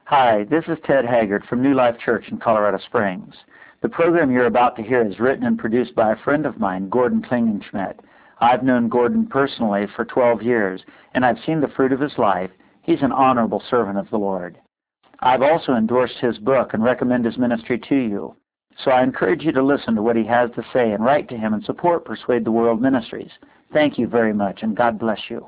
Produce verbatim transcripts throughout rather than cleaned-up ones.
Hi, this is Ted Haggard from New Life Church in Colorado Springs. The program you're about to hear is written and produced by a friend of mine, Gordon Klingenschmidt. I've known Gordon personally for twelve years, and I've seen the fruit of his life. He's an honorable servant of the Lord. I've also endorsed his book and recommend his ministry to you. So I encourage you to listen to what he has to say and write to him and support Persuade the World Ministries. Thank you very much, and God bless you.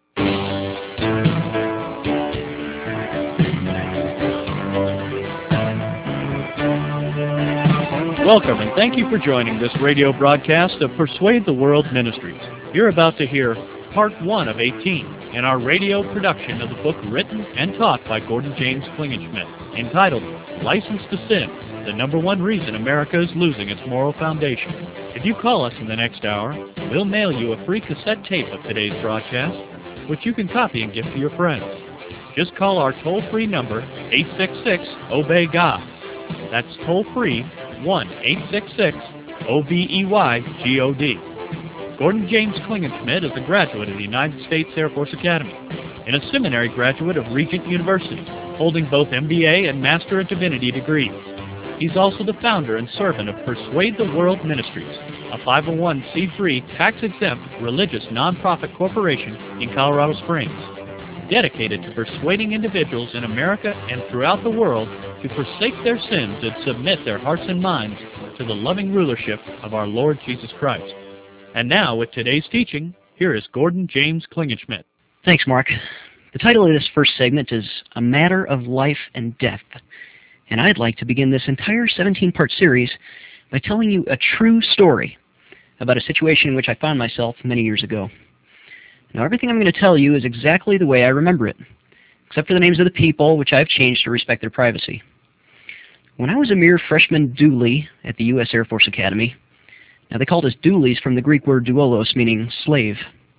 Welcome, and thank you for joining this radio broadcast of Persuade the World Ministries. You're about to hear part one of eighteen in our radio production of the book written and taught by Gordon James Klingenschmidt, entitled License to Sin, the number one reason America is losing its moral foundation. If you call us in the next hour, we'll mail you a free cassette tape of today's broadcast, which you can copy and give to your friends. Just call our toll-free number, eight six six, obey God. That's toll-free, one eight six six, O B E Y G O D. Gordon James Klingenschmidt is a graduate of the United States Air Force Academy and a seminary graduate of Regent University, holding both M B A and Master of Divinity degrees. He's also the founder and servant of Persuade the World Ministries, a five oh one c three tax-exempt religious nonprofit corporation in Colorado Springs, dedicated to persuading individuals in America and throughout the world to forsake their sins and submit their hearts and minds to the loving rulership of our Lord Jesus Christ. And now, with today's teaching, here is Gordon James Klingenschmidt. Thanks, Mark. The title of this first segment is A Matter of Life and Death, and I'd like to begin this entire seventeen-part series by telling you a true story about a situation in which I found myself many years ago. Now, everything I'm going to tell you is exactly the way I remember it, except for the names of the people, which I've changed to respect their privacy. When I was a mere freshman dually at the U S Air Force Academy, now they called us dualies from the Greek word doulos, meaning slave,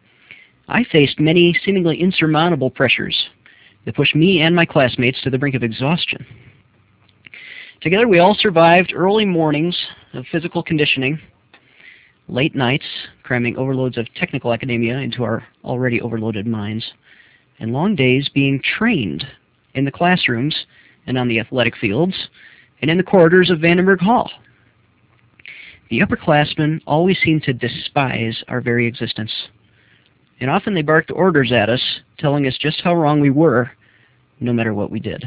I faced many seemingly insurmountable pressures that pushed me and my classmates to the brink of exhaustion. Together we all survived early mornings of physical conditioning, late nights cramming overloads of technical academia into our already overloaded minds, and long days being trained in the classrooms and on the athletic fields and in the corridors of Vandenberg Hall. The upperclassmen always seemed to despise our very existence, and often they barked orders at us, telling us just how wrong we were, no matter what we did.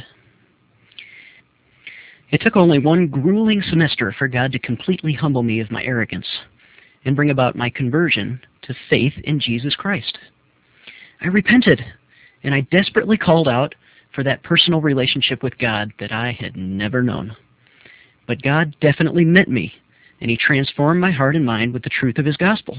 It took only one grueling semester for God to completely humble me of my arrogance and bring about my conversion to faith in Jesus Christ. I repented, and I desperately called out for that personal relationship with God that I had never known. But God definitely met me, and He transformed my heart and mind with the truth of His gospel.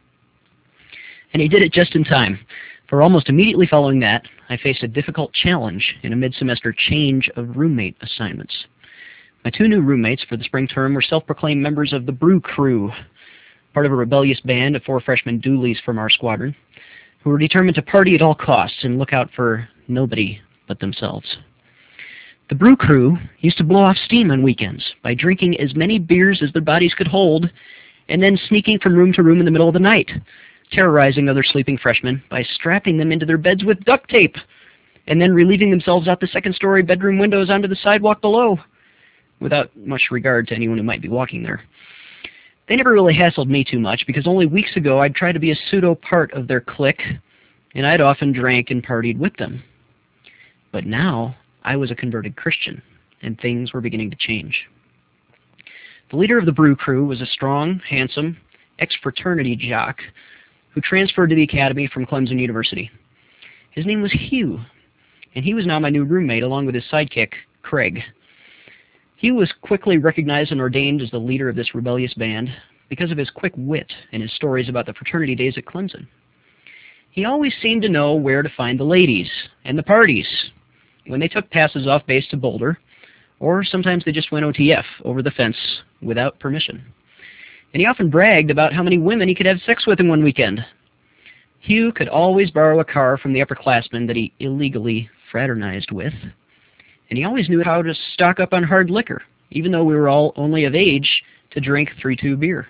And He did it just in time, for almost immediately following that, I faced a difficult challenge in a mid-semester change of roommate assignments. My two new roommates for the spring term were self-proclaimed members of the Brew Crew, part of a rebellious band of four freshman dualies from our squadron, who were determined to party at all costs and look out for nobody but themselves. The Brew Crew used to blow off steam on weekends by drinking as many beers as their bodies could hold and then sneaking from room to room in the middle of the night, terrorizing other sleeping freshmen by strapping them into their beds with duct tape and then relieving themselves out the second-story bedroom windows onto the sidewalk below, without much regard to anyone who might be walking there. They never really hassled me too much because only weeks ago I'd tried to be a pseudo-part of their clique, and I'd often drank and partied with them. But now I was a converted Christian, and things were beginning to change. The leader of the Brew Crew was a strong, handsome, ex-fraternity jock who transferred to the academy from Clemson University. His name was Hugh, and he was now my new roommate along with his sidekick, Craig. Hugh was quickly recognized and ordained as the leader of this rebellious band because of his quick wit and his stories about the fraternity days at Clemson. He always seemed to know where to find the ladies and the parties when they took passes off base to Boulder, or sometimes they just went O T F, over the fence, without permission. And he often bragged about how many women he could have sex with in one weekend. Hugh could always borrow a car from the upperclassmen that he illegally fraternized with, and he always knew how to stock up on hard liquor, even though we were all only of age to drink three two beer.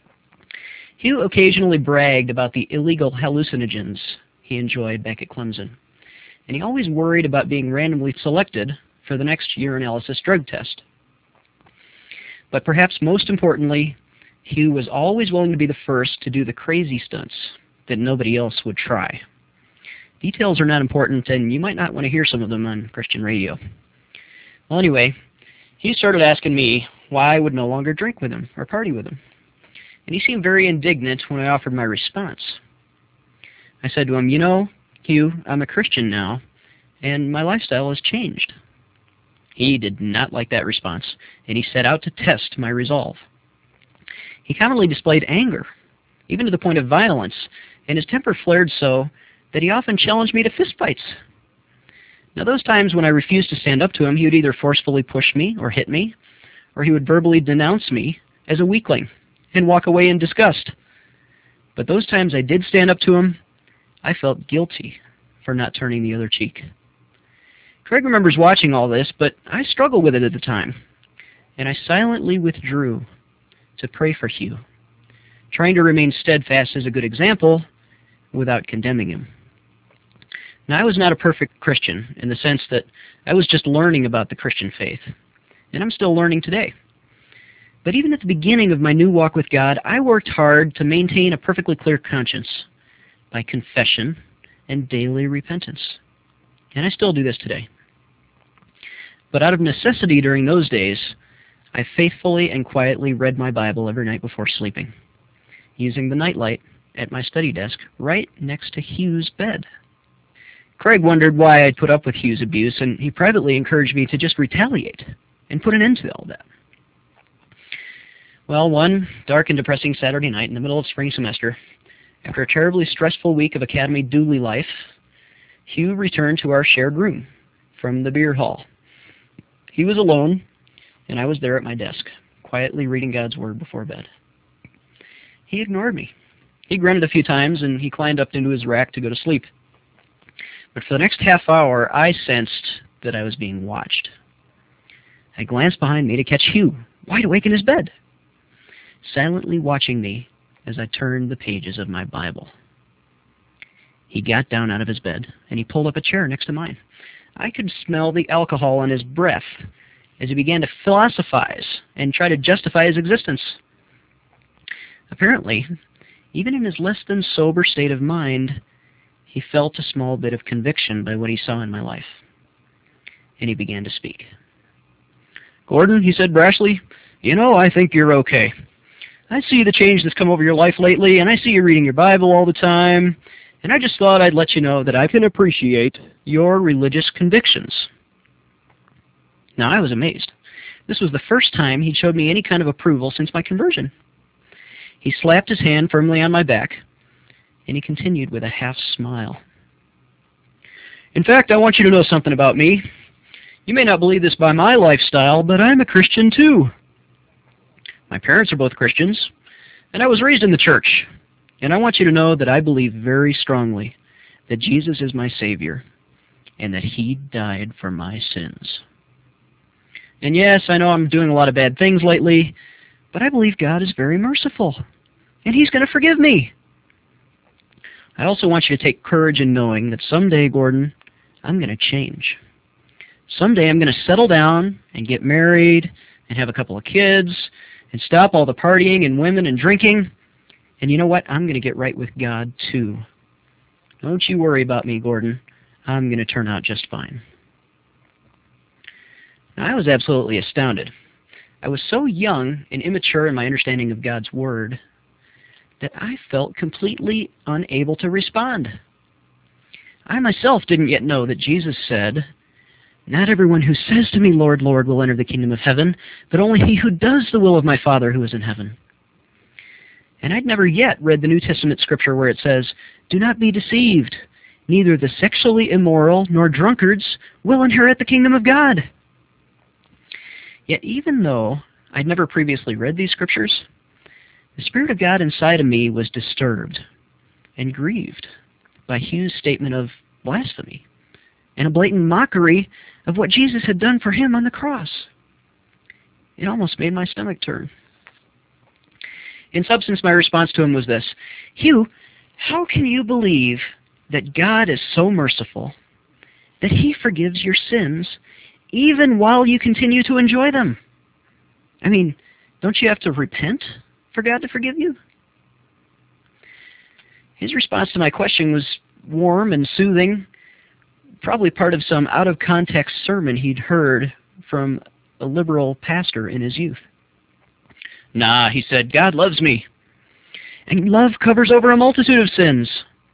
Hugh occasionally bragged about the illegal hallucinogens he enjoyed back at Clemson, and he always worried about being randomly selected for the next urinalysis drug test. But perhaps most importantly, Hugh was always willing to be the first to do the crazy stunts that nobody else would try. Details are not important, and you might not want to hear some of them on Christian radio. Well, anyway, he started asking me why I would no longer drink with him or party with him. And he seemed very indignant when I offered my response. I said to him, you know, Hugh, I'm a Christian now, and my lifestyle has changed. He did not like that response, and he set out to test my resolve. He commonly displayed anger, even to the point of violence, and his temper flared so that he often challenged me to fistfights. Now, those times when I refused to stand up to him, he would either forcefully push me or hit me, or he would verbally denounce me as a weakling and walk away in disgust. But those times I did stand up to him, I felt guilty for not turning the other cheek. Craig remembers watching all this, but I struggled with it at the time, and I silently withdrew to pray for Hugh, trying to remain steadfast as a good example without condemning him. Now, I was not a perfect Christian in the sense that I was just learning about the Christian faith, and I'm still learning today. But even at the beginning of my new walk with God, I worked hard to maintain a perfectly clear conscience by confession and daily repentance. And I still do this today. But out of necessity during those days, I faithfully and quietly read my Bible every night before sleeping, using the nightlight at my study desk right next to Hugh's bed. Craig wondered why I'd put up with Hugh's abuse, and he privately encouraged me to just retaliate and put an end to all that. Well, one dark and depressing Saturday night in the middle of spring semester, after a terribly stressful week of academy dually life, Hugh returned to our shared room from the beer hall. He was alone, and I was there at my desk, quietly reading God's Word before bed. He ignored me. He grunted a few times, and he climbed up into his rack to go to sleep. But for the next half hour, I sensed that I was being watched. I glanced behind me to catch Hugh, wide awake in his bed, silently watching me as I turned the pages of my Bible. He got down out of his bed, and he pulled up a chair next to mine. I could smell the alcohol on his breath as he began to philosophize and try to justify his existence. Apparently, even in his less than sober state of mind, he felt a small bit of conviction by what he saw in my life. And he began to speak. Gordon, he said brashly, you know, I think you're okay. I see the change that's come over your life lately, and I see you reading your Bible all the time, and I just thought I'd let you know that I can appreciate your religious convictions. Now, I was amazed. This was the first time he'd showed me any kind of approval since my conversion. He slapped his hand firmly on my back, and he continued with a half smile. In fact, I want you to know something about me. You may not believe this by my lifestyle, but I'm a Christian too. My parents are both Christians, and I was raised in the church. And I want you to know that I believe very strongly that Jesus is my Savior and that He died for my sins. And yes, I know I'm doing a lot of bad things lately, but I believe God is very merciful, and He's going to forgive me. I also want you to take courage in knowing that someday, Gordon, I'm going to change. Someday I'm going to settle down and get married and have a couple of kids and stop all the partying and women and drinking. And you know what? I'm going to get right with God, too. Don't you worry about me, Gordon. I'm going to turn out just fine. Now, I was absolutely astounded. I was so young and immature in my understanding of God's Word that I felt completely unable to respond. I myself didn't yet know that Jesus said, not everyone who says to me, Lord, Lord, will enter the kingdom of heaven, but only he who does the will of my Father who is in heaven. And I'd never yet read the New Testament scripture where it says, do not be deceived. Neither the sexually immoral nor drunkards will inherit the kingdom of God. Yet even though I'd never previously read these scriptures, the Spirit of God inside of me was disturbed and grieved by Hugh's statement of blasphemy and a blatant mockery of what Jesus had done for him on the cross. It almost made my stomach turn. In substance, my response to him was this: Hugh, how can you believe that God is so merciful that He forgives your sins even while you continue to enjoy them. I mean, don't you have to repent for God to forgive you? His response to my question was warm and soothing, probably part of some out-of-context sermon he'd heard from a liberal pastor in his youth. Nah, he said, God loves me, and love covers over a multitude of sins.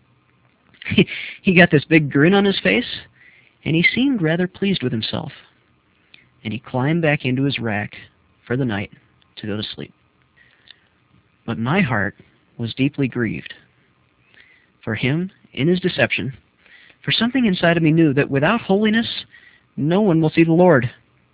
He got this big grin on his face, and he seemed rather pleased with himself. And he climbed back into his rack for the night to go to sleep. But my heart was deeply grieved. For him, in his deception, for something inside of me knew that without holiness, no one will see the Lord.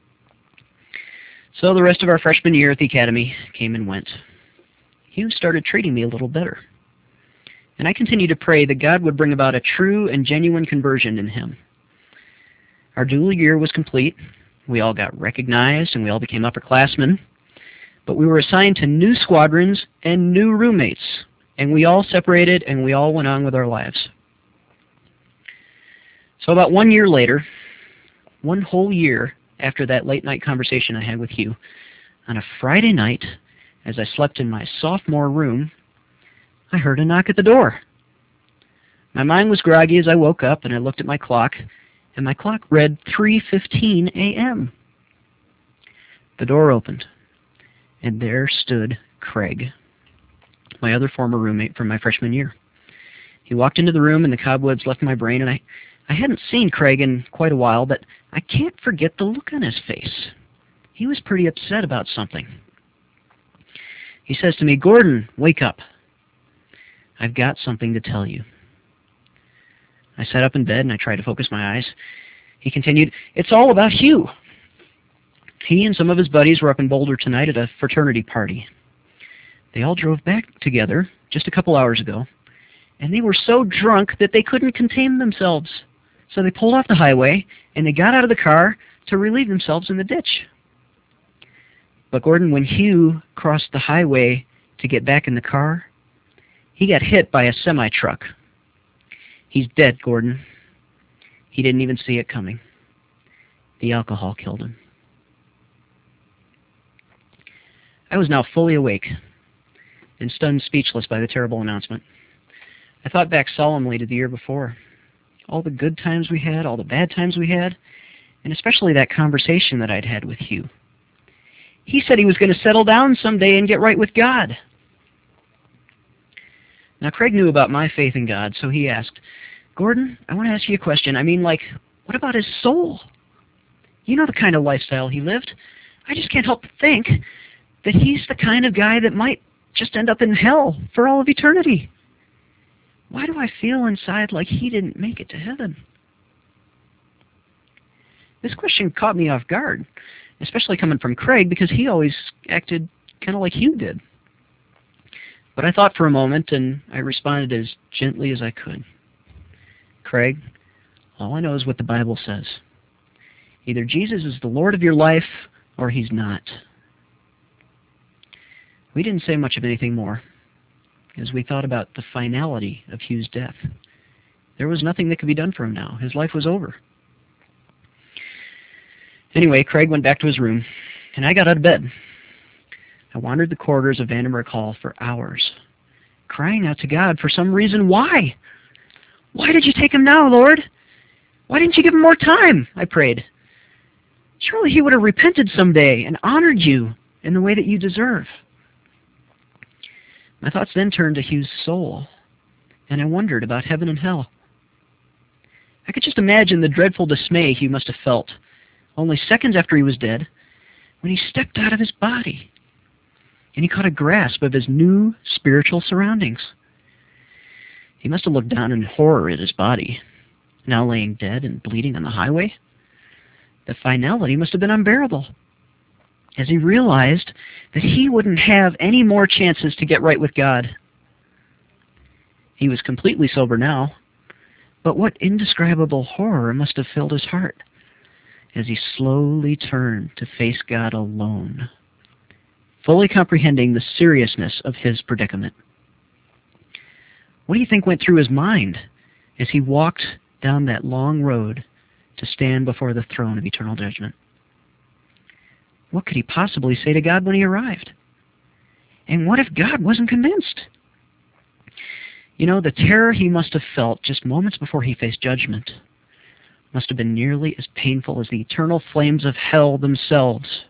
So the rest of our freshman year at the academy came and went. Hugh started treating me a little better. And I continued to pray that God would bring about a true and genuine conversion in him. Our dual year was complete. We all got recognized and we all became upperclassmen. But we were assigned to new squadrons and new roommates. And we all separated and we all went on with our lives. So about one year later, one whole year after that late night conversation I had with Hugh, on a Friday night, as I slept in my sophomore room, I heard a knock at the door. My mind was groggy as I woke up, and I looked at my clock, and my clock read three fifteen a m The door opened, and there stood Craig, my other former roommate from my freshman year. He walked into the room, and the cobwebs left my brain, and I, I hadn't seen Craig in quite a while, but I can't forget the look on his face. He was pretty upset about something. He says to me, Gordon, wake up. I've got something to tell you. I sat up in bed and I tried to focus my eyes. He continued, it's all about Hugh. He and some of his buddies were up in Boulder tonight at a fraternity party. They all drove back together just a couple hours ago, and they were so drunk that they couldn't contain themselves. So they pulled off the highway and they got out of the car to relieve themselves in the ditch. But Gordon, when Hugh crossed the highway to get back in the car, he got hit by a semi-truck. He's dead, Gordon. He didn't even see it coming. The alcohol killed him. I was now fully awake and stunned speechless by the terrible announcement. I thought back solemnly to the year before. All the good times we had, all the bad times we had, and especially that conversation that I'd had with Hugh. He said he was going to settle down someday and get right with God. Now, Craig knew about my faith in God, so he asked, Gordon, I want to ask you a question. I mean, like, what about his soul? You know the kind of lifestyle he lived. I just can't help but think that he's the kind of guy that might just end up in hell for all of eternity. Why do I feel inside like he didn't make it to heaven? This question caught me off guard, especially coming from Craig, because he always acted kind of like Hugh did. But I thought for a moment, and I responded as gently as I could. Craig, all I know is what the Bible says. Either Jesus is the Lord of your life, or he's not. We didn't say much of anything more, as we thought about the finality of Hugh's death. There was nothing that could be done for him now. His life was over. Anyway, Craig went back to his room, and I got out of bed. I wandered the corridors of Vandenberg Hall for hours, crying out to God for some reason. Why? Why did you take him now, Lord? Why didn't you give him more time? I prayed. Surely he would have repented someday and honored you in the way that you deserve. My thoughts then turned to Hugh's soul, and I wondered about heaven and hell. I could just imagine the dreadful dismay Hugh must have felt only seconds after he was dead when he stepped out of his body and he caught a grasp of his new spiritual surroundings. He must have looked down in horror at his body, now laying dead and bleeding on the highway. The finality must have been unbearable, as he realized that he wouldn't have any more chances to get right with God. He was completely sober now, but what indescribable horror must have filled his heart as he slowly turned to face God alone, fully comprehending the seriousness of his predicament. What do you think went through his mind as he walked down that long road to stand before the throne of eternal judgment. What could he possibly say to God when he arrived? And what if God wasn't convinced? You know, the terror he must have felt just moments before he faced judgment must have been nearly as painful as the eternal flames of hell themselves.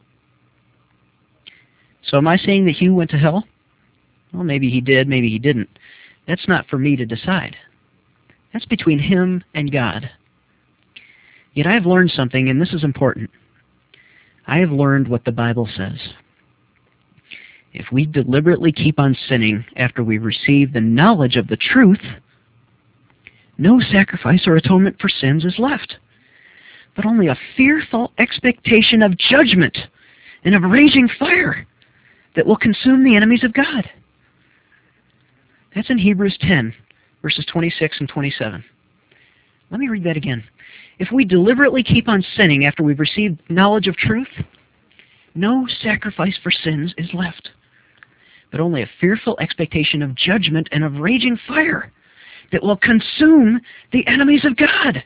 So am I saying that Hugh went to hell? Well, maybe he did, maybe he didn't. That's not for me to decide. That's between him and God. Yet I have learned something, and this is important. I have learned what the Bible says. If we deliberately keep on sinning after we receive the knowledge of the truth, no sacrifice or atonement for sins is left, but only a fearful expectation of judgment and of raging fire that will consume the enemies of God. That's in Hebrews ten, verses twenty-six and twenty-seven. Let me read that again. If we deliberately keep on sinning after we've received knowledge of truth, no sacrifice for sins is left, but only a fearful expectation of judgment and of raging fire that will consume the enemies of God.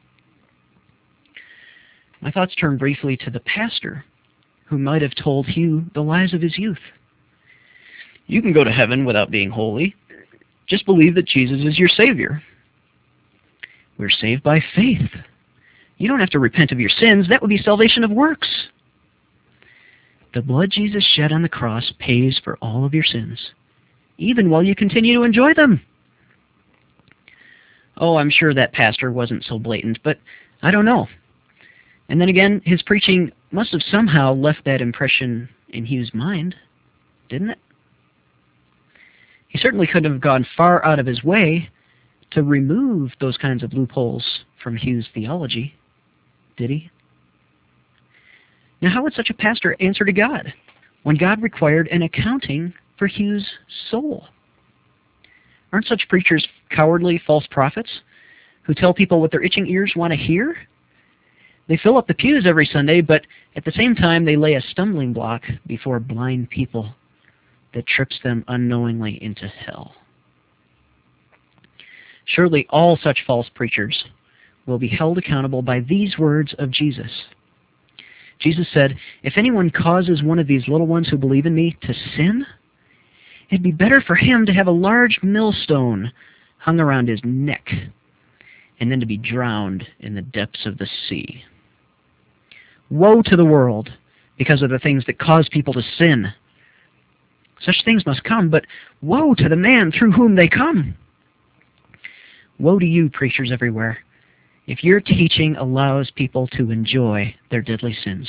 My thoughts turn briefly to the pastor who might have told Hugh the lies of his youth. You can go to heaven without being holy. Just believe that Jesus is your Savior. We're saved by faith. You don't have to repent of your sins. That would be salvation of works. The blood Jesus shed on the cross pays for all of your sins, even while you continue to enjoy them. Oh, I'm sure that pastor wasn't so blatant, but I don't know. And then again, his preaching must have somehow left that impression in Hugh's mind, didn't it? He certainly couldn't have gone far out of his way to remove those kinds of loopholes from Hugh's theology, did he? Now, how would such a pastor answer to God when God required an accounting for Hugh's soul? Aren't such preachers cowardly false prophets who tell people what their itching ears want to hear? They fill up the pews every Sunday, but at the same time they lay a stumbling block before blind people that trips them unknowingly into hell. Surely all such false preachers will be held accountable by these words of Jesus. Jesus said, if anyone causes one of these little ones who believe in me to sin, it'd be better for him to have a large millstone hung around his neck and then to be drowned in the depths of the sea. Woe to the world because of the things that cause people to sin. Such things must come, but woe to the man through whom they come. Woe to you, preachers everywhere, if your teaching allows people to enjoy their deadly sins.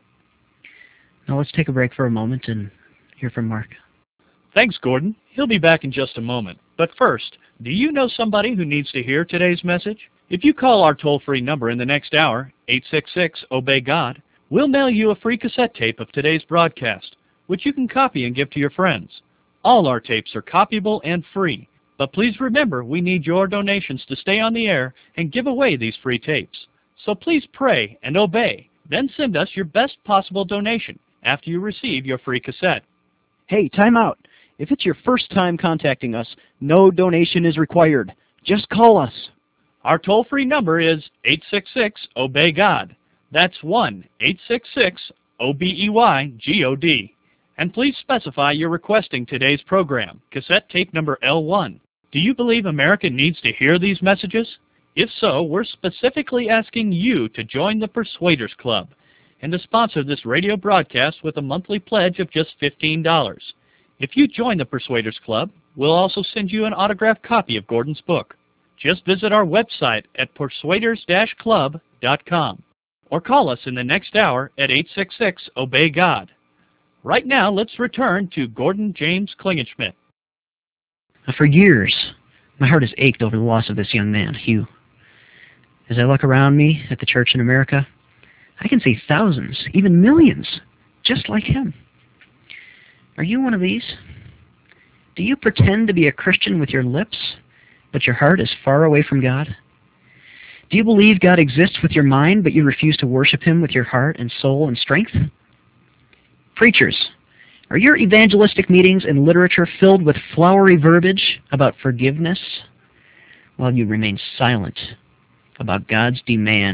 Now let's take a break for a moment and hear from Mark. Thanks, Gordon. He'll be back in just a moment. But first, do you know somebody who needs to hear today's message? If you call our toll-free number in the next hour, eight six six, obey God, we'll mail you a free cassette tape of today's broadcast, which you can copy and give to your friends. All our tapes are copyable and free. But please remember, we need your donations to stay on the air and give away these free tapes. So please pray and obey. Then send us your best possible donation after you receive your free cassette. Hey, time out. If it's your first time contacting us, no donation is required. Just call us. Our toll-free number is eight six six, obey God. That's one eight six six, O B E Y G O D. And please specify you're requesting today's program, cassette tape number L one. Do you believe America needs to hear these messages? If so, we're specifically asking you to join the Persuaders Club and to sponsor this radio broadcast with a monthly pledge of just fifteen dollars. If you join the Persuaders Club, we'll also send you an autographed copy of Gordon's book. Just visit our website at persuaders dash club dot com or call us in the next hour at eight six six, obey God. Right now, let's return to Gordon James Klingenschmitt. For years, my heart has ached over the loss of this young man, Hugh. As I look around me at the church in America, I can see thousands, even millions, just like him. Are you one of these? Do you pretend to be a Christian with your lips, but your heart is far away from God? Do you believe God exists with your mind, but you refuse to worship Him with your heart and soul and strength? Preachers, are your evangelistic meetings and literature filled with flowery verbiage about forgiveness, while you remain silent about God's demand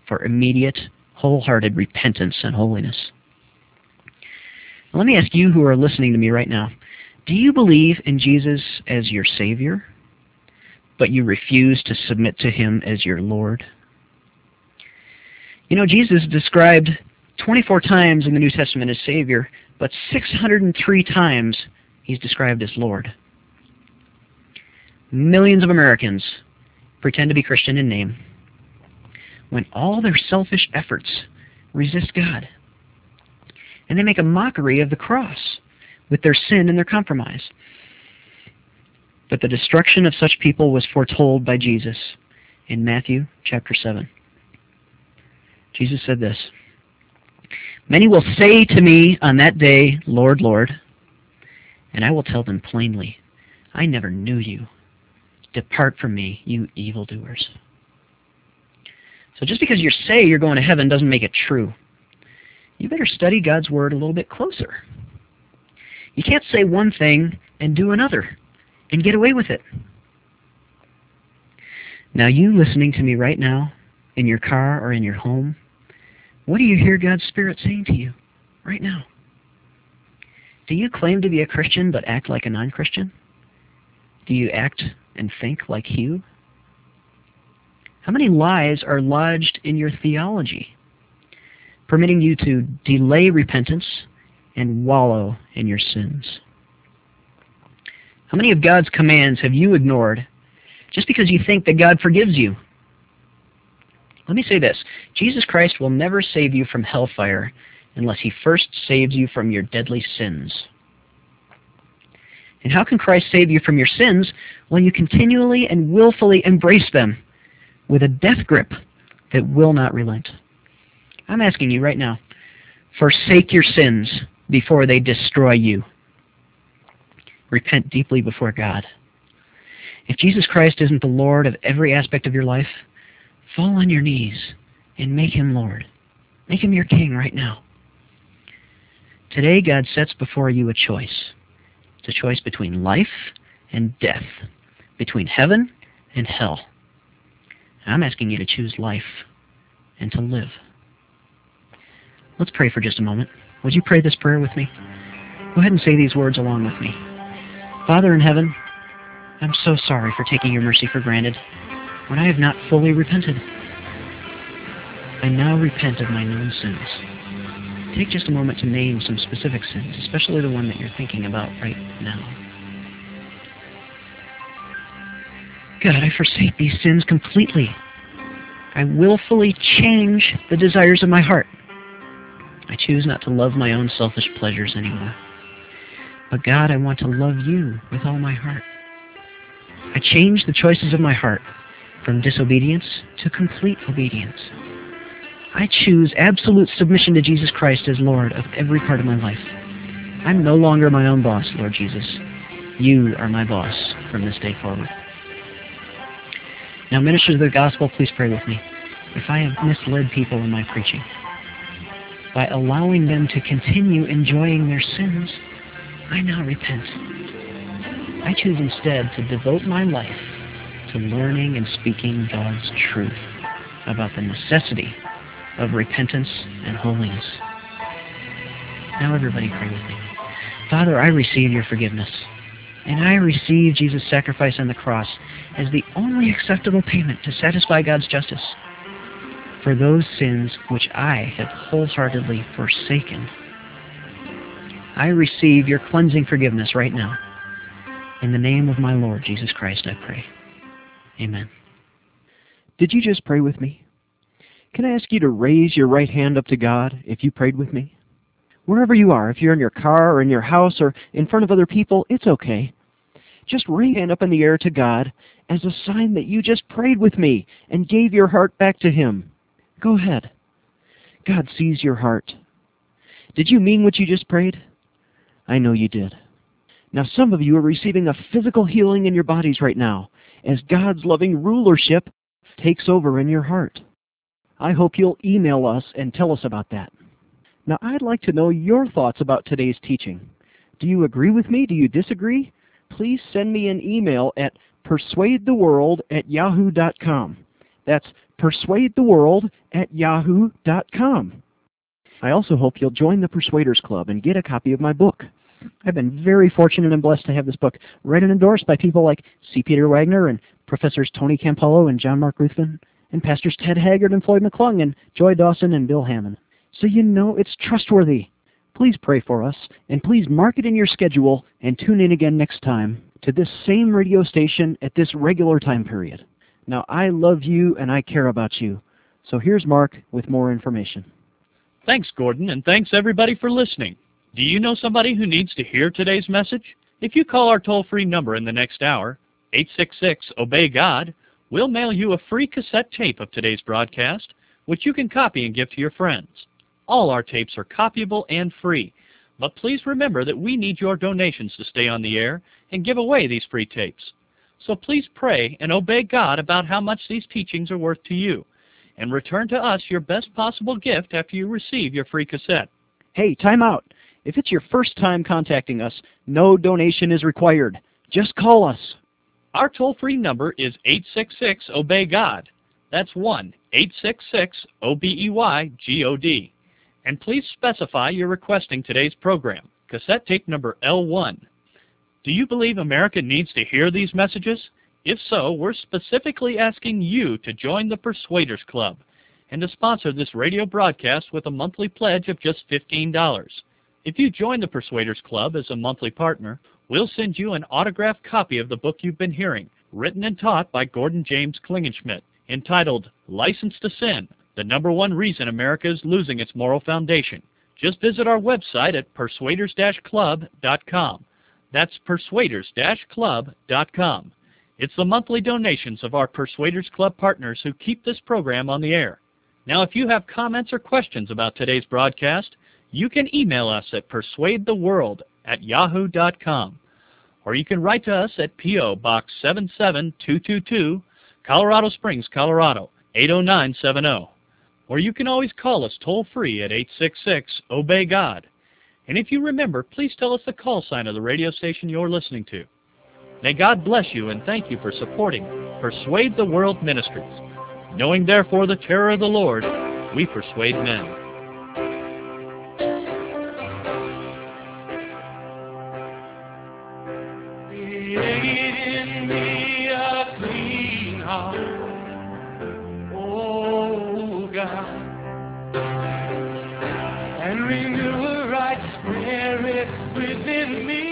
for immediate, wholehearted repentance and holiness. Let me ask you who are listening to me right now, do you believe in Jesus as your Savior, but you refuse to submit to Him as your Lord? You know, Jesus is described twenty-four times in the New Testament as Savior, but six hundred three times He's described as Lord. Millions of Americans pretend to be Christian in name, when all their selfish efforts resist God. And they make a mockery of the cross with their sin and their compromise. But the destruction of such people was foretold by Jesus in Matthew chapter seven. Jesus said this, "Many will say to me on that day, 'Lord, Lord,' and I will tell them plainly, 'I never knew you. Depart from me, you evildoers.'" So just because you say you're going to heaven doesn't make it true. You better study God's Word a little bit closer. You can't say one thing and do another and get away with it. Now, you listening to me right now, in your car or in your home, what do you hear God's Spirit saying to you right now? Do you claim to be a Christian but act like a non-Christian? Do you act and think like Hugh? How many lies are lodged in your theology, permitting you to delay repentance and wallow in your sins? How many of God's commands have you ignored just because you think that God forgives you? Let me say this. Jesus Christ will never save you from hellfire unless He first saves you from your deadly sins. And how can Christ save you from your sins when you continually and willfully embrace them with a death grip that will not relent? I'm asking you right now, forsake your sins before they destroy you. Repent deeply before God. If Jesus Christ isn't the Lord of every aspect of your life, fall on your knees and make Him Lord. Make Him your King right now. Today, God sets before you a choice. It's a choice between life and death, between heaven and hell. I'm asking you to choose life and to live. Let's pray for just a moment. Would you pray this prayer with me? Go ahead and say these words along with me. Father in heaven, I'm so sorry for taking your mercy for granted when I have not fully repented. I now repent of my known sins. Take just a moment to name some specific sins, especially the one that you're thinking about right now. God, I forsake these sins completely. I willfully change the desires of my heart. I choose not to love my own selfish pleasures anymore. But God, I want to love you with all my heart. I change the choices of my heart from disobedience to complete obedience. I choose absolute submission to Jesus Christ as Lord of every part of my life. I'm no longer my own boss, Lord Jesus. You are my boss from this day forward. Now, ministers of the gospel, please pray with me. If I have misled people in my preaching, by allowing them to continue enjoying their sins, I now repent. I choose instead to devote my life to learning and speaking God's truth about the necessity of repentance and holiness. Now everybody pray with me. Father, I receive your forgiveness, and I receive Jesus' sacrifice on the cross as the only acceptable payment to satisfy God's justice for those sins which I have wholeheartedly forsaken. I receive your cleansing forgiveness right now. In the name of my Lord Jesus Christ, I pray. Amen. Did you just pray with me? Can I ask you to raise your right hand up to God if you prayed with me? Wherever you are, if you're in your car or in your house or in front of other people, it's okay. Just raise your hand up in the air to God as a sign that you just prayed with me and gave your heart back to Him. Go ahead. God sees your heart. Did you mean what you just prayed? I know you did. Now some of you are receiving a physical healing in your bodies right now as God's loving rulership takes over in your heart. I hope you'll email us and tell us about that. Now I'd like to know your thoughts about today's teaching. Do you agree with me? Do you disagree? Please send me an email at persuade the world at yahoo dot com. That's persuade the world at yahoo dot com. I also hope you'll join the Persuaders Club and get a copy of my book. I've been very fortunate and blessed to have this book read and endorsed by people like C. Peter Wagner and Professors Tony Campolo and John Mark Ruthven, and Pastors Ted Haggard and Floyd McClung and Joy Dawson and Bill Hammond. So you know it's trustworthy. Please pray for us, and please mark it in your schedule and tune in again next time to this same radio station at this regular time period. Now, I love you and I care about you. So here's Mark with more information. Thanks, Gordon, and thanks everybody for listening. Do you know somebody who needs to hear today's message? If you call our toll-free number in the next hour, eight six six, obey God, we'll mail you a free cassette tape of today's broadcast, which you can copy and give to your friends. All our tapes are copyable and free, but please remember that we need your donations to stay on the air and give away these free tapes. So please pray and obey God about how much these teachings are worth to you, and return to us your best possible gift after you receive your free cassette. Hey, time out. If it's your first time contacting us, no donation is required. Just call us. Our toll-free number is eight six six, obey God. That's one eight six six, O B E Y G O D. And please specify you're requesting today's program, cassette tape number L one. Do you believe America needs to hear these messages? If so, we're specifically asking you to join the Persuaders Club and to sponsor this radio broadcast with a monthly pledge of just fifteen dollars. If you join the Persuaders Club as a monthly partner, we'll send you an autographed copy of the book you've been hearing, written and taught by Gordon James Klingenschmitt, entitled License to Sin, the number one reason America is losing its moral foundation. Just visit our website at persuaders dash club dot com. That's persuaders dash club dot com. It's the monthly donations of our Persuaders Club partners who keep this program on the air. Now, if you have comments or questions about today's broadcast, you can email us at persuade the world at yahoo dot com. Or you can write to us at P O Box seven seven two two two, Colorado Springs, Colorado, eight oh nine seven oh. Or you can always call us toll-free at eight six six, obey God. And if you remember, please tell us the call sign of the radio station you're listening to. May God bless you, and thank you for supporting Persuade the World Ministries. Knowing therefore the terror of the Lord, we persuade men. Create in me a clean heart, oh God, and renew a right spirit within me.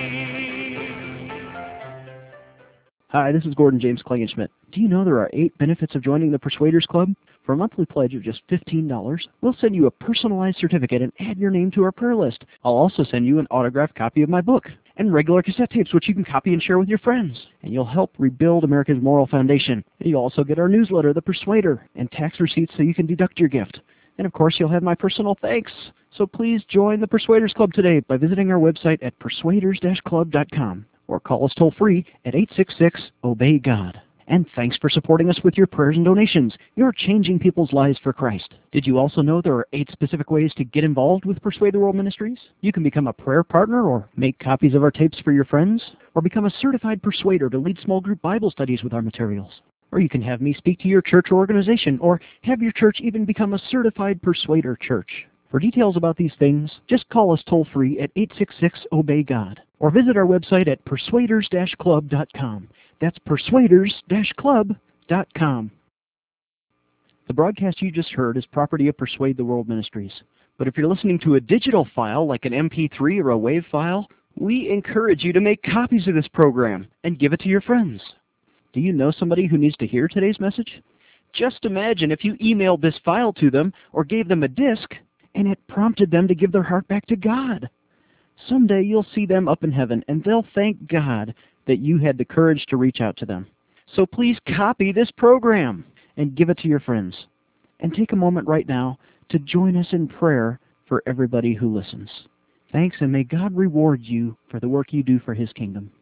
Hi, this is Gordon James Klingenschmitt. Do you know there are eight benefits of joining the Persuaders Club? For a monthly pledge of just fifteen dollars, we'll send you a personalized certificate and add your name to our prayer list. I'll also send you an autographed copy of my book and regular cassette tapes, which you can copy and share with your friends. And you'll help rebuild America's moral foundation. And you'll also get our newsletter, The Persuader, and tax receipts so you can deduct your gift. And of course, you'll have my personal thanks. So please join the Persuaders Club today by visiting our website at persuaders dash club dot com or call us toll-free at eight six six, obey God. And thanks for supporting us with your prayers and donations. You're changing people's lives for Christ. Did you also know there are eight specific ways to get involved with Persuade the World Ministries? You can become a prayer partner or make copies of our tapes for your friends, or become a certified persuader to lead small group Bible studies with our materials. Or you can have me speak to your church or organization, or have your church even become a certified persuader church. For details about these things, just call us toll-free at eight six six, obey God, or visit our website at persuaders dash club dot com. That's persuaders dash club dot com. The broadcast you just heard is property of Persuade the World Ministries. But if you're listening to a digital file, like an M P three or a WAV file, we encourage you to make copies of this program and give it to your friends. Do you know somebody who needs to hear today's message? Just imagine if you emailed this file to them or gave them a disc, and it prompted them to give their heart back to God. Someday you'll see them up in heaven, and they'll thank God that you had the courage to reach out to them. So please copy this program and give it to your friends. And take a moment right now to join us in prayer for everybody who listens. Thanks, and may God reward you for the work you do for His kingdom.